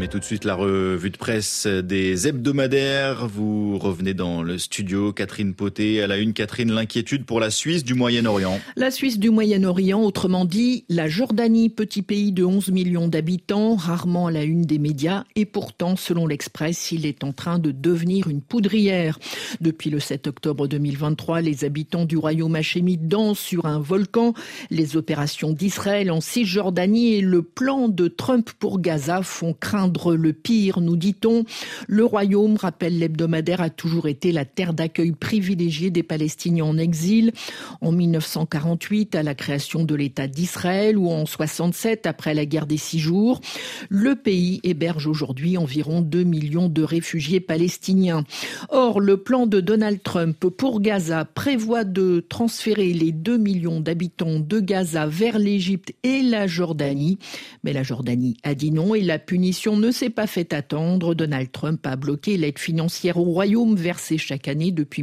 Mais tout de suite, la revue de presse des hebdomadaires. Vous revenez dans le studio. Catherine Poté à la une. Catherine, l'inquiétude pour la Suisse du Moyen-Orient. La Suisse du Moyen-Orient, autrement dit, la Jordanie, petit pays de 11 millions d'habitants, rarement à la une des médias. Et pourtant, selon l'Express, il est en train de devenir une poudrière. Depuis le 7 octobre 2023, les habitants du royaume hachémite dansent sur un volcan. Les opérations d'Israël en Cisjordanie et le plan de Trump pour Gaza font craindre le pire, nous dit-on. Le royaume, rappelle l'hebdomadaire, a toujours été la terre d'accueil privilégiée des Palestiniens en exil. En 1948, à la création de l'État d'Israël, ou en 67, après la guerre des 6 jours, le pays héberge aujourd'hui environ 2 millions de réfugiés palestiniens. Or, le plan de Donald Trump pour Gaza prévoit de transférer les 2 millions d'habitants de Gaza vers l'Égypte et la Jordanie. Mais la Jordanie a dit non et la punition ne s'est pas fait attendre. Donald Trump a bloqué l'aide financière au royaume versée chaque année depuis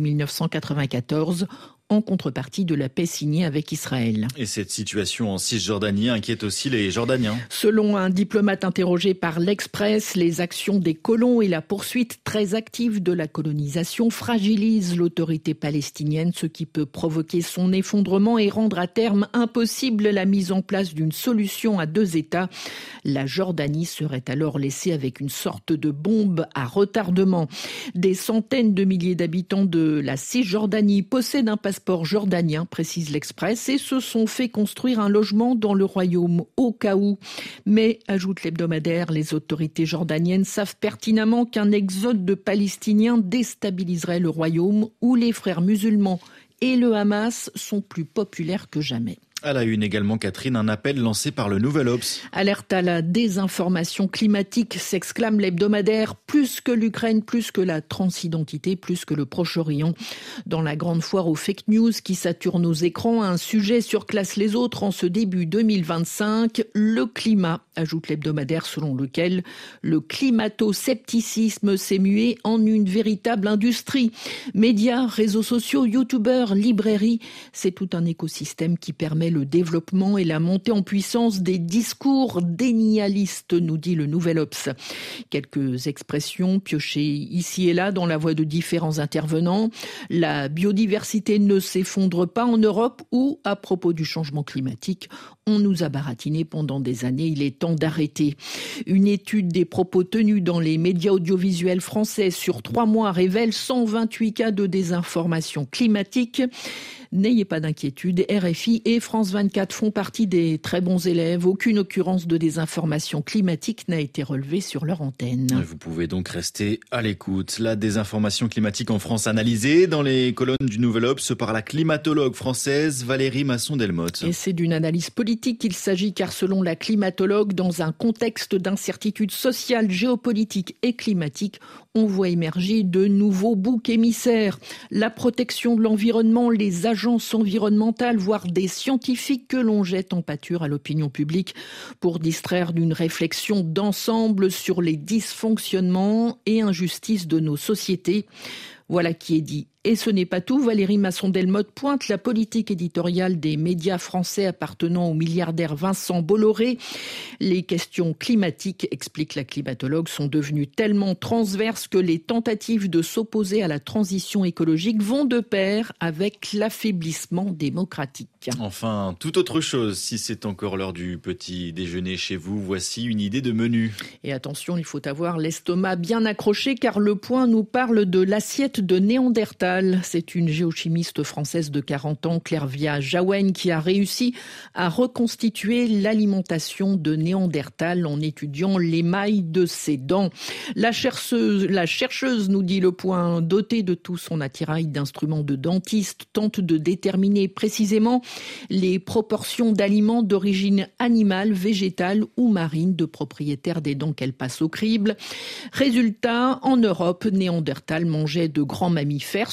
1994 en contrepartie de la paix signée avec Israël. Et cette situation en Cisjordanie inquiète aussi les Jordaniens. Selon un diplomate interrogé par l'Express, les actions des colons et la poursuite très active de la colonisation fragilisent l'autorité palestinienne, ce qui peut provoquer son effondrement et rendre à terme impossible la mise en place d'une solution à 2 États. La Jordanie serait alors laissée avec une sorte de bombe à retardement. Des centaines de milliers d'habitants de la Cisjordanie possèdent un passeport jordanien, précise l'Express, et se sont fait construire un logement dans le royaume au cas où. Mais, ajoute l'hebdomadaire, les autorités jordaniennes savent pertinemment qu'un exode de Palestiniens déstabiliserait le royaume où les frères musulmans et le Hamas sont plus populaires que jamais. À la une également, Catherine, un appel lancé par le Nouvel Obs. Alerte à la désinformation climatique, s'exclame l'hebdomadaire, plus que l'Ukraine, plus que la transidentité, plus que le Proche-Orient. Dans la grande foire aux fake news qui sature nos écrans, un sujet surclasse les autres en ce début 2025, le climat, ajoute l'hebdomadaire selon lequel le climato-scepticisme s'est mué en une véritable industrie. Médias, réseaux sociaux, youtubeurs, librairies, c'est tout un écosystème qui permet le développement et la montée en puissance des discours dénialistes, nous dit le Nouvel Obs. Quelques expressions piochées ici et là dans la voix de différents intervenants. La biodiversité ne s'effondre pas en Europe ou, à propos du changement climatique, on nous a baratiné pendant des années, il est temps d'arrêter. Une étude des propos tenus dans les médias audiovisuels français sur 3 mois révèle 128 cas de désinformation climatique. N'ayez pas d'inquiétude, RFI et France 24 font partie des très bons élèves. Aucune occurrence de désinformation climatique n'a été relevée sur leur antenne. Vous pouvez donc rester à l'écoute. La désinformation climatique en France analysée dans les colonnes du Nouvel Obs par la climatologue française Valérie Masson-Delmotte. Et c'est d'une analyse politique qu'il s'agit car selon la climatologue, dans un contexte d'incertitude sociale, géopolitique et climatique, on voit émerger de nouveaux boucs émissaires. La protection de l'environnement, les agences environnementales, voire des scientifiques que l'on jette en pâture à l'opinion publique pour distraire d'une réflexion d'ensemble sur les dysfonctionnements et injustices de nos sociétés. Voilà qui est dit. Et ce n'est pas tout. Valérie Masson-Delmotte pointe la politique éditoriale des médias français appartenant au milliardaire Vincent Bolloré. Les questions climatiques, explique la climatologue, sont devenues tellement transverses que les tentatives de s'opposer à la transition écologique vont de pair avec l'affaiblissement démocratique. Enfin, toute autre chose, si c'est encore l'heure du petit déjeuner chez vous, voici une idée de menu. Et attention, il faut avoir l'estomac bien accroché car Le Point nous parle de l'assiette de Néandertal. C'est une géochimiste française de 40 ans, Clairvia Jaouen, qui a réussi à reconstituer l'alimentation de Néandertal en étudiant l'émail de ses dents. La chercheuse, nous dit Le Point, dotée de tout son attirail d'instruments de dentiste, tente de déterminer précisément les proportions d'aliments d'origine animale, végétale ou marine de propriétaires des dents qu'elle passe au crible. Résultat, en Europe, Néandertal mangeait de grands mammifères,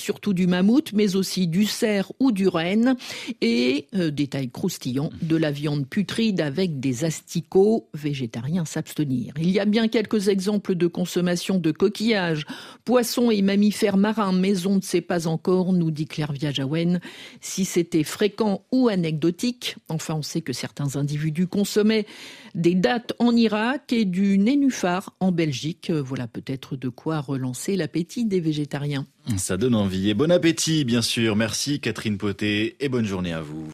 surtout du mammouth, mais aussi du cerf ou du renne. Et, détail croustillant, de la viande putride avec des asticots, végétariens s'abstenir. Il y a bien quelques exemples de consommation de coquillages, poissons et mammifères marins, mais on ne sait pas encore, nous dit Claire Viajaouen, si c'était fréquent ou anecdotique. Enfin, on sait que certains individus consommaient des dattes en Irak et du nénuphar en Belgique. Voilà peut-être de quoi relancer l'appétit des végétariens. Ça donne envie. Et bon appétit, bien sûr. Merci Catherine Potet et bonne journée à vous.